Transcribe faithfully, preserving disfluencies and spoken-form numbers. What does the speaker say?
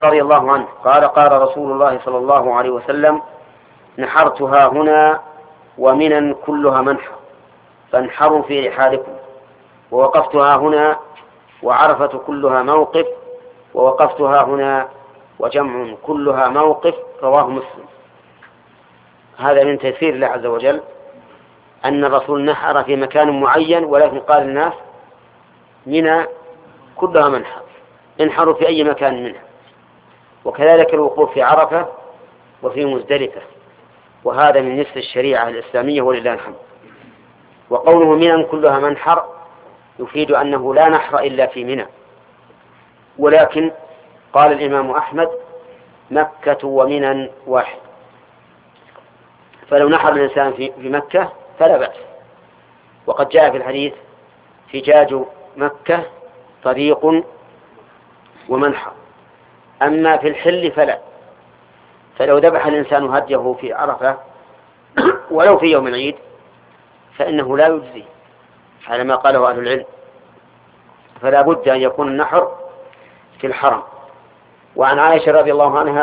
رضي الله عنه قال قال رسول الله صلى الله عليه وسلم: نحرتها هنا ومنا كلها منحر فانحروا في رحالكم، ووقفتها هنا وعرفة كلها موقف ووقفتها هنا وجمع كلها موقف. رواه مسلم. هذا من تيسير الله عز وجل أن الرسول نحر في مكان معين، ولكن قال الناس منى كلها منحر، انحروا في أي مكان منها. وكذلك الوقوف في عرفة وفي مزدلفة، وهذا من نصف الشريعة الإسلامية ولله الحمد. وقوله منى كلها منحر يفيد أنه لا نحر إلا في منى، ولكن قال الإمام أحمد: مكة ومنى واحد، فلو نحر الإنسان في مكة فلا بأس. وقد جاء في الحديث: فجاج مكة طريق ومنحر. أما في الحل فلا، فلو ذبح الإنسان هديه في عرفة ولو في يوم العيد فإنه لا يجزي على ما قاله أهل العلم، فلا بد أن يكون النحر في الحرم. وعن عائشة رضي الله عنها